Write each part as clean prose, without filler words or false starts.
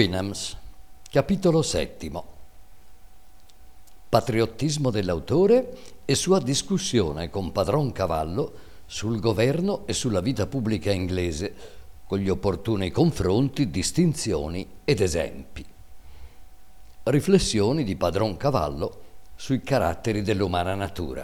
Hwinams, capitolo 7. Patriottismo dell'autore e sua discussione con Padron Cavallo sul governo e sulla vita pubblica inglese, con gli opportuni confronti, distinzioni ed esempi. Riflessioni di Padron Cavallo sui caratteri dell'umana natura.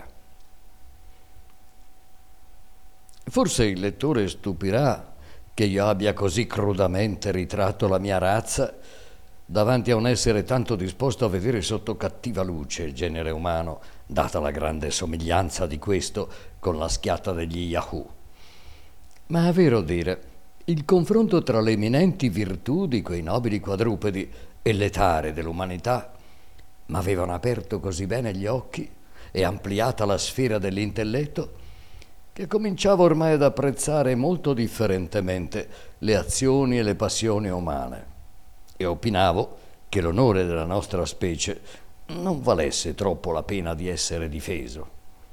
Forse il lettore stupirà che io abbia così crudamente ritratto la mia razza davanti a un essere tanto disposto a vedere sotto cattiva luce il genere umano, data la grande somiglianza di questo con la schiatta degli Yahoo. Ma a vero dire, il confronto tra le eminenti virtù di quei nobili quadrupedi e le tare dell'umanità m'avevano aperto così bene gli occhi e ampliata la sfera dell'intelletto che cominciavo ormai ad apprezzare molto differentemente le azioni e le passioni umane e opinavo che l'onore della nostra specie non valesse troppo la pena di essere difeso.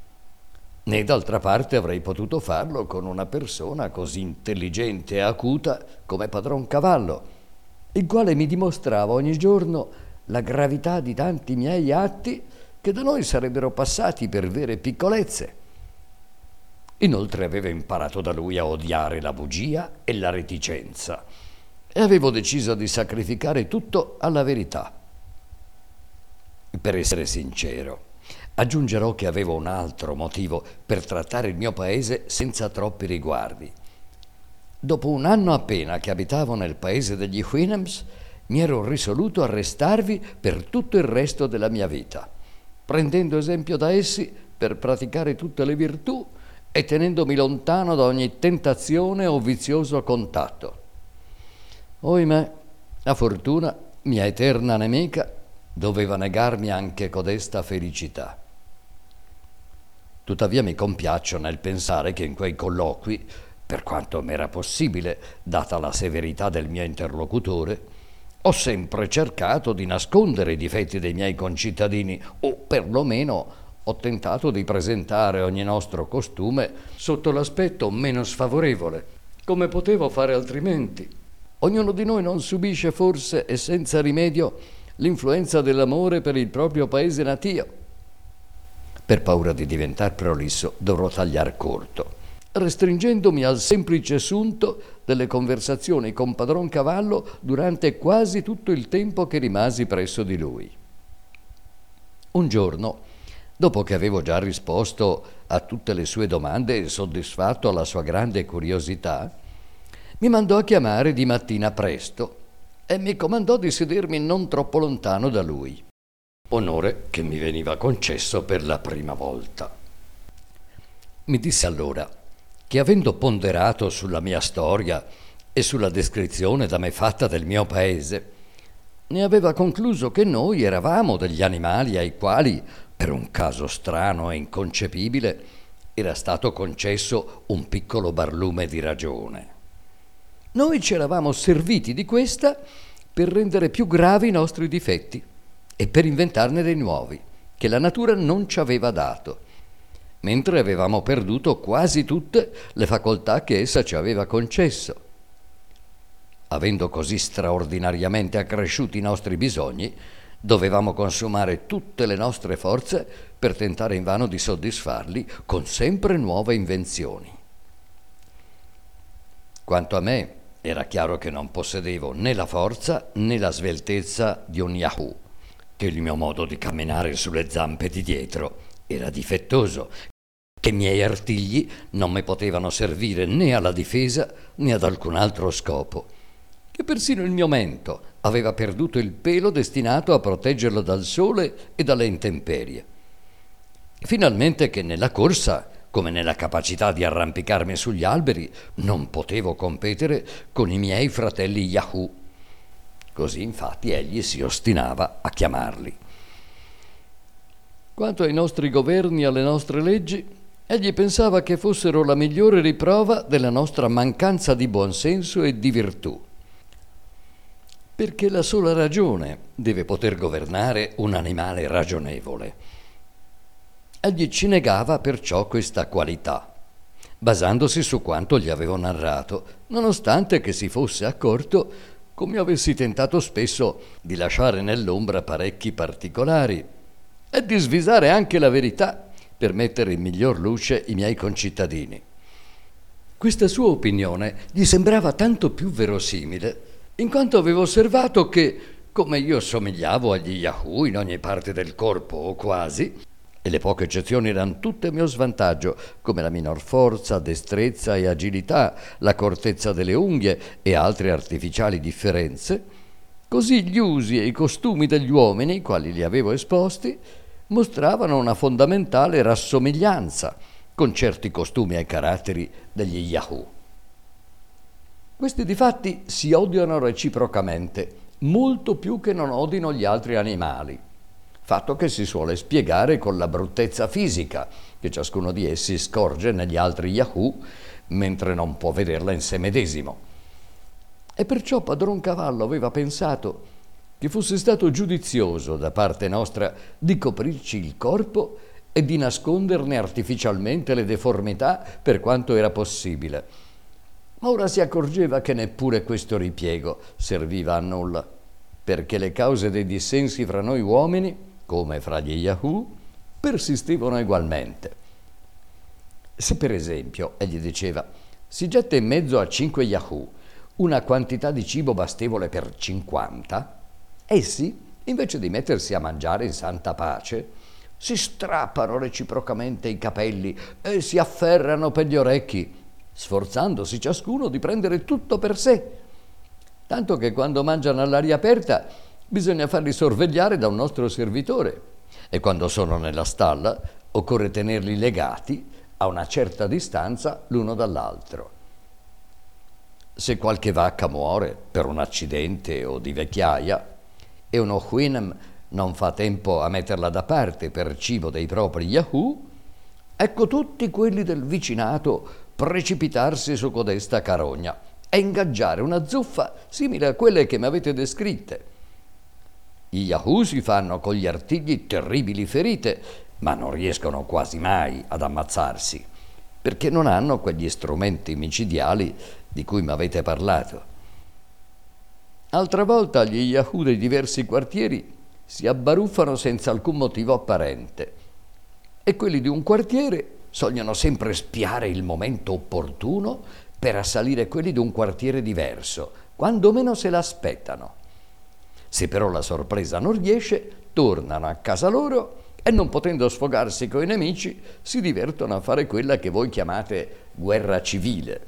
Né d'altra parte avrei potuto farlo con una persona così intelligente e acuta come Padron Cavallo, il quale mi dimostrava ogni giorno la gravità di tanti miei atti che da noi sarebbero passati per vere piccolezze. Inoltre avevo imparato da lui a odiare la bugia e la reticenza e avevo deciso di sacrificare tutto alla verità. Per essere sincero, aggiungerò che avevo un altro motivo per trattare il mio paese senza troppi riguardi. Dopo un anno appena che abitavo nel paese degli Hwinams, mi ero risoluto a restarvi per tutto il resto della mia vita, prendendo esempio da essi per praticare tutte le virtù e tenendomi lontano da ogni tentazione o vizioso contatto. Ohimè, la fortuna, mia eterna nemica, doveva negarmi anche codesta felicità. Tuttavia mi compiaccio nel pensare che in quei colloqui, per quanto m'era possibile, data la severità del mio interlocutore, ho sempre cercato di nascondere i difetti dei miei concittadini o perlomeno ho tentato di presentare ogni nostro costume sotto l'aspetto meno sfavorevole, come potevo fare altrimenti. Ognuno di noi non subisce forse e senza rimedio l'influenza dell'amore per il proprio paese natio. Per paura di diventar prolisso dovrò tagliar corto, restringendomi al semplice assunto delle conversazioni con Padron Cavallo durante quasi tutto il tempo che rimasi presso di lui. Un giorno, dopo che avevo già risposto a tutte le sue domande e soddisfatto alla sua grande curiosità, mi mandò a chiamare di mattina presto e mi comandò di sedermi non troppo lontano da lui, onore che mi veniva concesso per la prima volta. Mi disse allora che, avendo ponderato sulla mia storia e sulla descrizione da me fatta del mio paese, ne aveva concluso che noi eravamo degli animali ai quali, per un caso strano e inconcepibile, era stato concesso un piccolo barlume di ragione. Noi ci eravamo serviti di questa per rendere più gravi i nostri difetti e per inventarne dei nuovi, che la natura non ci aveva dato, mentre avevamo perduto quasi tutte le facoltà che essa ci aveva concesso. Avendo così straordinariamente accresciuti i nostri bisogni, dovevamo consumare tutte le nostre forze per tentare invano di soddisfarli con sempre nuove invenzioni. Quanto a me, era chiaro che non possedevo né la forza né la sveltezza di un Yahoo, che il mio modo di camminare sulle zampe di dietro era difettoso, che i miei artigli non mi potevano servire né alla difesa né ad alcun altro scopo, che persino il mio mento aveva perduto il pelo destinato a proteggerlo dal sole e dalle intemperie. Finalmente che nella corsa, come nella capacità di arrampicarmi sugli alberi, non potevo competere con i miei fratelli Yahoo. Così infatti egli si ostinava a chiamarli. Quanto ai nostri governi e alle nostre leggi, egli pensava che fossero la migliore riprova della nostra mancanza di buonsenso e di virtù, perché la sola ragione deve poter governare un animale ragionevole. Egli ci negava perciò questa qualità, basandosi su quanto gli avevo narrato, nonostante che si fosse accorto come avessi tentato spesso di lasciare nell'ombra parecchi particolari e di svisare anche la verità per mettere in miglior luce i miei concittadini. Questa sua opinione gli sembrava tanto più verosimile, in quanto avevo osservato che, come io somigliavo agli Yahoo in ogni parte del corpo o quasi, e le poche eccezioni erano tutte a mio svantaggio, come la minor forza, destrezza e agilità, l'accortezza delle unghie e altre artificiali differenze, così gli usi e i costumi degli uomini, quali li avevo esposti, mostravano una fondamentale rassomiglianza con certi costumi e caratteri degli Yahoo. Questi difatti si odiano reciprocamente, molto più che non odino gli altri animali, fatto che si suole spiegare con la bruttezza fisica che ciascuno di essi scorge negli altri Yahoo, mentre non può vederla in sé medesimo. E perciò padron Cavallo aveva pensato che fosse stato giudizioso da parte nostra di coprirci il corpo e di nasconderne artificialmente le deformità per quanto era possibile. Ma ora si accorgeva che neppure questo ripiego serviva a nulla, perché le cause dei dissensi fra noi uomini, come fra gli Yahoo, persistevano egualmente. Se per esempio, egli diceva, si getta in mezzo a 5 Yahoo una quantità di cibo bastevole per 50, essi, invece di mettersi a mangiare in santa pace, si strappano reciprocamente i capelli e si afferrano per gli orecchi, sforzandosi ciascuno di prendere tutto per sé, tanto che quando mangiano all'aria aperta bisogna farli sorvegliare da un nostro servitore e quando sono nella stalla occorre tenerli legati a una certa distanza l'uno dall'altro. Se qualche vacca muore per un accidente o di vecchiaia e uno Huinem non fa tempo a metterla da parte per cibo dei propri Yahoo, ecco tutti quelli del vicinato precipitarsi su codesta carogna e ingaggiare una zuffa simile a quelle che mi avete descritte. Gli Yahoo si fanno con gli artigli terribili ferite, ma non riescono quasi mai ad ammazzarsi, perché non hanno quegli strumenti micidiali di cui mi avete parlato. Altra volta gli Yahoo dei diversi quartieri si abbaruffano senza alcun motivo apparente e quelli di un quartiere sogliono sempre spiare il momento opportuno per assalire quelli di un quartiere diverso, quando meno se l'aspettano. Se però la sorpresa non riesce, tornano a casa loro e non potendo sfogarsi coi nemici, si divertono a fare quella che voi chiamate guerra civile.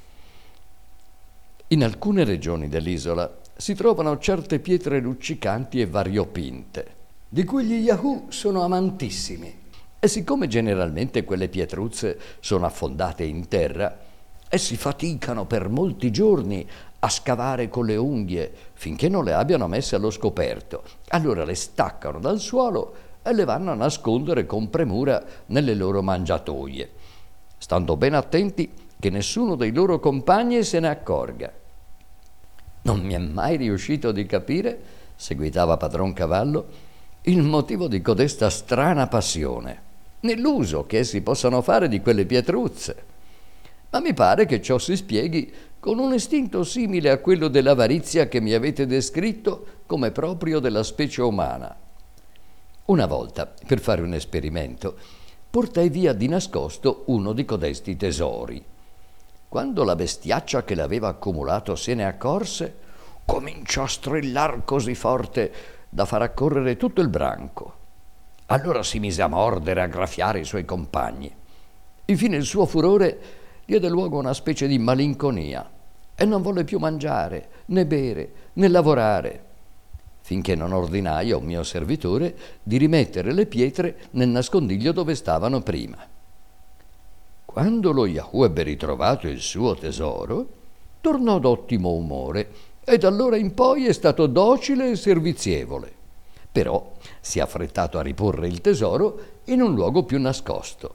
In alcune regioni dell'isola si trovano certe pietre luccicanti e variopinte, di cui gli Yahoo sono amantissimi. E siccome generalmente quelle pietruzze sono affondate in terra, essi faticano per molti giorni a scavare con le unghie finché non le abbiano messe allo scoperto. Allora le staccano dal suolo e le vanno a nascondere con premura nelle loro mangiatoie, stando ben attenti che nessuno dei loro compagni se ne accorga. Non mi è mai riuscito di capire, seguitava padron Cavallo, il motivo di codesta strana passione, né l'uso che essi possano fare di quelle pietruzze. Ma mi pare che ciò si spieghi con un istinto simile a quello dell'avarizia che mi avete descritto come proprio della specie umana. Una volta, per fare un esperimento, portai via di nascosto uno di codesti tesori. Quando la bestiaccia che l'aveva accumulato se ne accorse, cominciò a strillar così forte da far accorrere tutto il branco. Allora si mise a mordere e a graffiare i suoi compagni. Infine il suo furore diede luogo a una specie di malinconia e non volle più mangiare, né bere, né lavorare, finché non ordinai a un mio servitore di rimettere le pietre nel nascondiglio dove stavano prima. Quando lo Yahoo ebbe ritrovato il suo tesoro, tornò d'ottimo umore e da allora in poi è stato docile e servizievole. Però si è affrettato a riporre il tesoro in un luogo più nascosto.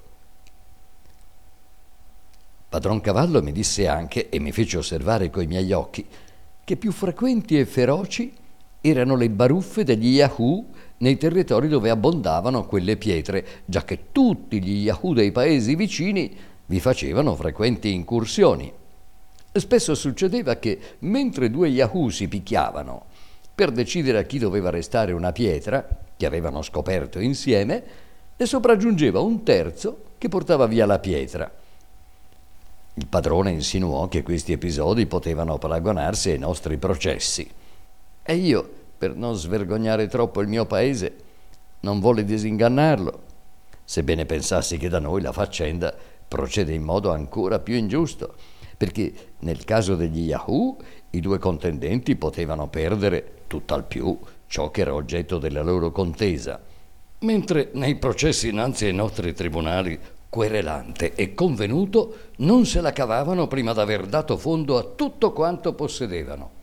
Padron Cavallo mi disse anche, e mi fece osservare coi miei occhi, che più frequenti e feroci erano le baruffe degli Yahoo nei territori dove abbondavano quelle pietre, giacché tutti gli Yahoo dei paesi vicini vi facevano frequenti incursioni. Spesso succedeva che, mentre due Yahoo si picchiavano per decidere a chi doveva restare una pietra che avevano scoperto insieme, ne sopraggiungeva un terzo che portava via la pietra. Il padrone insinuò che questi episodi potevano paragonarsi ai nostri processi. E io, per non svergognare troppo il mio paese, non volli disingannarlo, sebbene pensassi che da noi la faccenda procede in modo ancora più ingiusto, perché nel caso degli Yahoo i due contendenti potevano perdere tutt'al più ciò che era oggetto della loro contesa, mentre nei processi innanzi ai nostri tribunali querelante e convenuto non se la cavavano prima d'aver dato fondo a tutto quanto possedevano.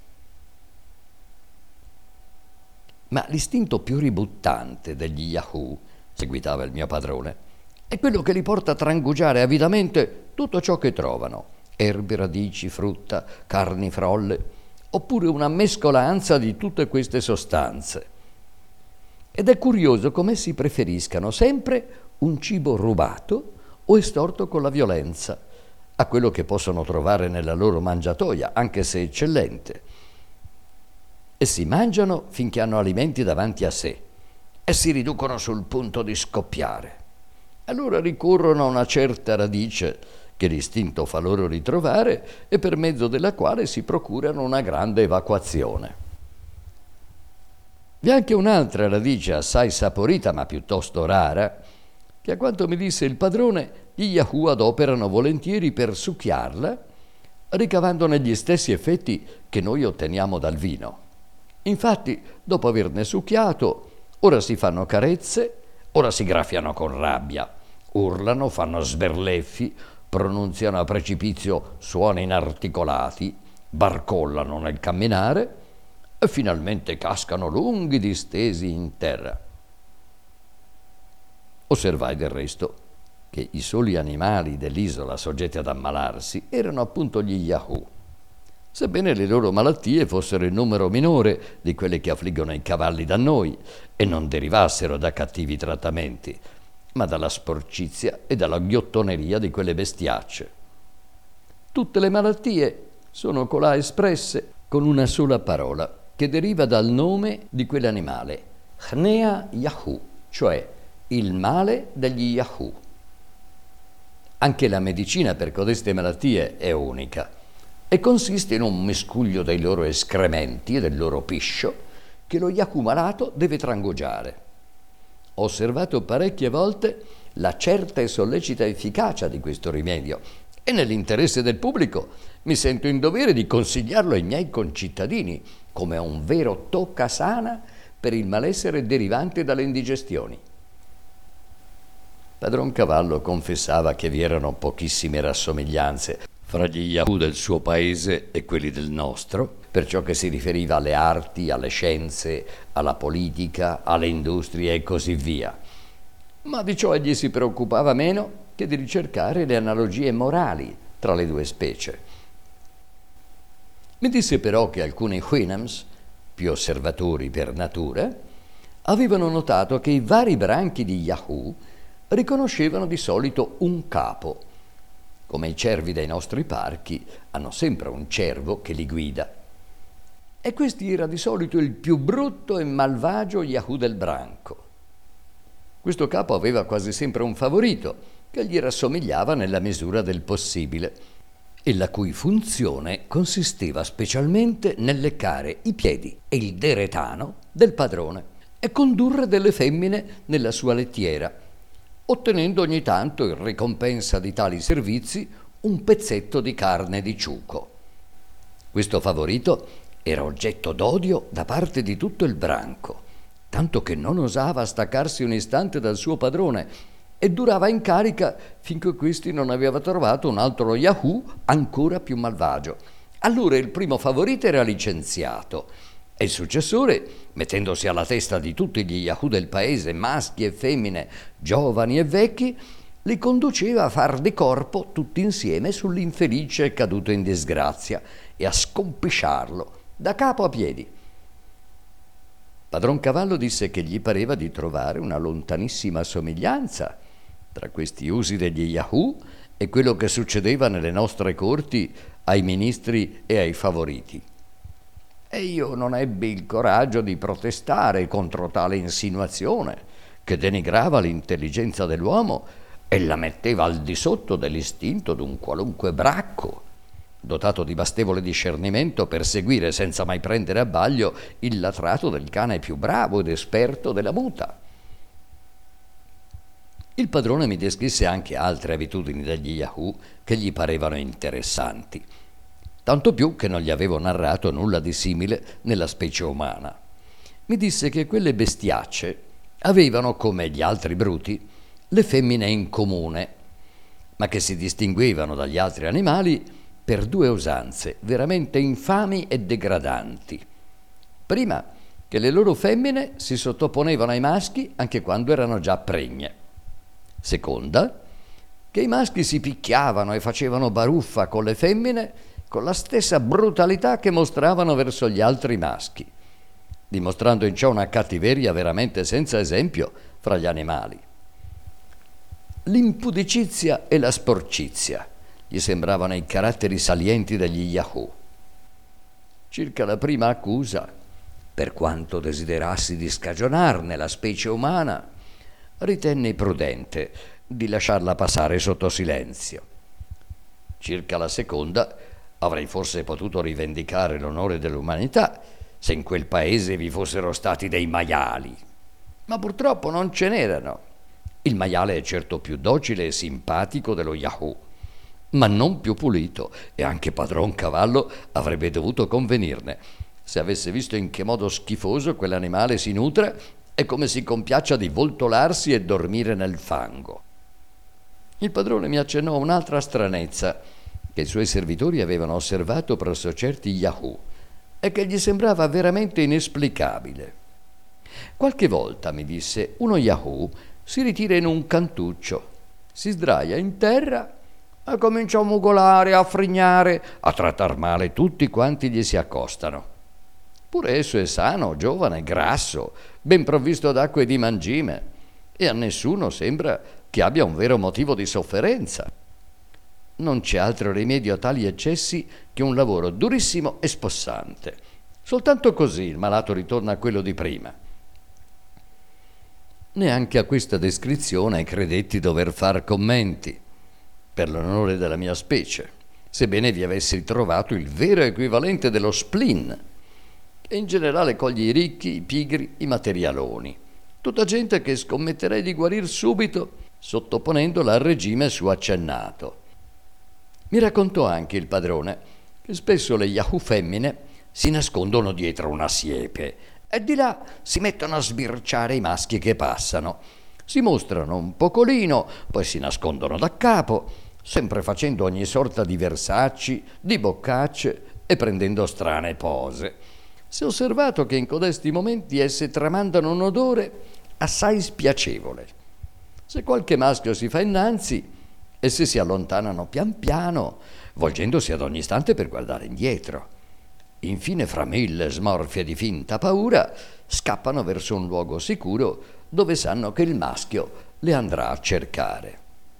Ma l'istinto più ributtante degli Yahoo, seguitava il mio padrone, è quello che li porta a trangugiare avidamente tutto ciò che trovano: erbe, radici, frutta, carni frolle, oppure una mescolanza di tutte queste sostanze. Ed è curioso come essi preferiscano sempre un cibo rubato o estorto con la violenza a quello che possono trovare nella loro mangiatoia, anche se eccellente. E si mangiano finché hanno alimenti davanti a sé e si riducono sul punto di scoppiare. Allora ricorrono a una certa radice che l'istinto fa loro ritrovare e per mezzo della quale si procurano una grande evacuazione. Vi è anche un'altra radice assai saporita ma piuttosto rara, che a quanto mi disse il padrone, gli Yahoo adoperano volentieri per succhiarla, ricavandone gli stessi effetti che noi otteniamo dal vino. Infatti, dopo averne succhiato, ora si fanno carezze, ora si graffiano con rabbia, urlano, fanno sberleffi, pronunziano a precipizio suoni inarticolati, barcollano nel camminare e finalmente cascano lunghi distesi in terra. Osservai del resto che i soli animali dell'isola soggetti ad ammalarsi erano appunto gli Yahoo, sebbene le loro malattie fossero in numero minore di quelle che affliggono i cavalli da noi e non derivassero da cattivi trattamenti, ma dalla sporcizia e dalla ghiottoneria di quelle bestiacce. Tutte le malattie sono colà espresse con una sola parola che deriva dal nome di quell'animale, Hnea Yahoo, cioè il male degli Yahoo. Anche la medicina per codeste malattie è unica e consiste in un miscuglio dei loro escrementi e del loro piscio che lo Yahoo malato deve trangugiare. Ho osservato parecchie volte la certa e sollecita efficacia di questo rimedio e nell'interesse del pubblico mi sento in dovere di consigliarlo ai miei concittadini come un vero toccasana per il malessere derivante dalle indigestioni. Padron Cavallo confessava che vi erano pochissime rassomiglianze fra gli Yahoo del suo paese e quelli del nostro, per ciò che si riferiva alle arti, alle scienze, alla politica, alle industrie e così via. Ma di ciò egli si preoccupava meno che di ricercare le analogie morali tra le due specie. Mi disse però che alcuni Houyhnhnms, più osservatori per natura, avevano notato che i vari branchi di Yahoo riconoscevano di solito un capo. Come i cervi dei nostri parchi hanno sempre un cervo che li guida. E questi era di solito il più brutto e malvagio Yahoo del branco. Questo capo aveva quasi sempre un favorito che gli rassomigliava nella misura del possibile e la cui funzione consisteva specialmente nel leccare i piedi e il deretano del padrone e condurre delle femmine nella sua lettiera, ottenendo ogni tanto in ricompensa di tali servizi un pezzetto di carne di ciuco. Questo favorito era oggetto d'odio da parte di tutto il branco, tanto che non osava staccarsi un istante dal suo padrone e durava in carica finché questi non aveva trovato un altro Yahoo ancora più malvagio. Allora il primo favorito era licenziato e il successore, mettendosi alla testa di tutti gli Yahoo del paese, maschi e femmine, giovani e vecchi, li conduceva a far di corpo tutti insieme sull'infelice caduto in disgrazia e a scompisciarlo da capo a piedi. Padron Cavallo disse che gli pareva di trovare una lontanissima somiglianza tra questi usi degli Yahoo e quello che succedeva nelle nostre corti ai ministri e ai favoriti. E io non ebbi il coraggio di protestare contro tale insinuazione, che denigrava l'intelligenza dell'uomo e la metteva al di sotto dell'istinto d'un qualunque bracco, dotato di bastevole discernimento per seguire senza mai prendere a baglio il latrato del cane più bravo ed esperto della muta. Il padrone mi descrisse anche altre abitudini degli Yahoo che gli parevano interessanti, tanto più che non gli avevo narrato nulla di simile nella specie umana. Mi disse che quelle bestiacce avevano, come gli altri bruti, le femmine in comune, ma che si distinguevano dagli altri animali per due usanze veramente infami e degradanti. Prima, che le loro femmine si sottoponevano ai maschi anche quando erano già pregne. Seconda, che i maschi si picchiavano e facevano baruffa con le femmine con la stessa brutalità che mostravano verso gli altri maschi, dimostrando in ciò una cattiveria veramente senza esempio fra gli animali. L'impudicizia e la sporcizia gli sembravano i caratteri salienti degli Yahoo. Circa la prima accusa, per quanto desiderassi di scagionarne la specie umana, ritenni prudente di lasciarla passare sotto silenzio. Circa la seconda, avrei forse potuto rivendicare l'onore dell'umanità se in quel paese vi fossero stati dei maiali, ma purtroppo non ce n'erano. Il maiale è certo più docile e simpatico dello Yahoo, ma non più pulito, e anche padron Cavallo avrebbe dovuto convenirne, se avesse visto in che modo schifoso quell'animale si nutre e come si compiaccia di voltolarsi e dormire nel fango. Il padrone mi accennò un'altra stranezza che i suoi servitori avevano osservato presso certi Yahoo e che gli sembrava veramente inesplicabile. Qualche volta, mi disse, uno Yahoo si ritira in un cantuccio, si sdraia in terra e comincia a mugolare, a frignare, a trattar male tutti quanti gli si accostano. Pure esso è sano, giovane, grasso, ben provvisto d'acqua e di mangime, e a nessuno sembra che abbia un vero motivo di sofferenza. Non c'è altro rimedio a tali eccessi che un lavoro durissimo e spossante. Soltanto così il malato ritorna a quello di prima. Neanche a questa descrizione credetti dover far commenti, per l'onore della mia specie, sebbene vi avessi trovato il vero equivalente dello spleen, che in generale coglie i ricchi, i pigri, i materialoni, tutta gente che scommetterei di guarir subito sottoponendola al regime su accennato. Mi raccontò anche il padrone che spesso le Yahoo femmine si nascondono dietro una siepe e di là si mettono a sbirciare i maschi che passano. Si mostrano un pocolino, poi si nascondono da capo, sempre facendo ogni sorta di versacci, di boccacce e prendendo strane pose. Si è osservato che in codesti momenti esse tramandano un odore assai spiacevole. Se qualche maschio si fa innanzi, esse si allontanano pian piano, volgendosi ad ogni istante per guardare indietro. Infine, fra mille smorfie di finta paura, scappano verso un luogo sicuro dove sanno che il maschio le andrà a cercare.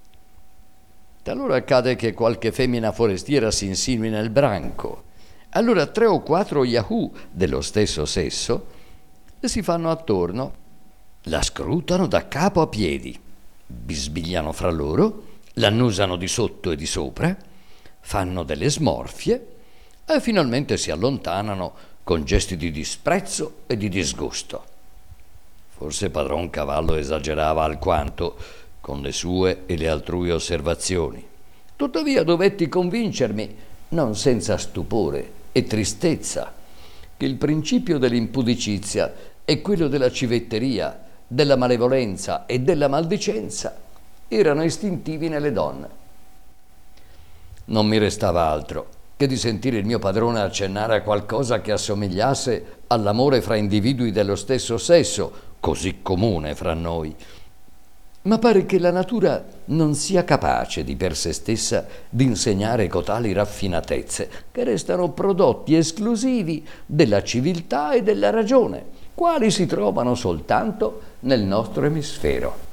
Talora accade che qualche femmina forestiera si insinui nel branco. Allora 3 o 4 Yahoo dello stesso sesso le si fanno attorno, la scrutano da capo a piedi, bisbigliano fra loro, l'annusano di sotto e di sopra, fanno delle smorfie e finalmente si allontanano con gesti di disprezzo e di disgusto. Forse padron Cavallo esagerava alquanto con le sue e le altrui osservazioni. Tuttavia dovetti convincermi, non senza stupore e tristezza, che il principio dell'impudicizia e quello della civetteria, della malevolenza e della maldicenza erano istintivi nelle donne. Non mi restava altro che di sentire il mio padrone accennare a qualcosa che assomigliasse all'amore fra individui dello stesso sesso, così comune fra noi. Ma pare che la natura non sia capace di per sé stessa di insegnare cotali raffinatezze, che restano prodotti esclusivi della civiltà e della ragione, quali si trovano soltanto nel nostro emisfero.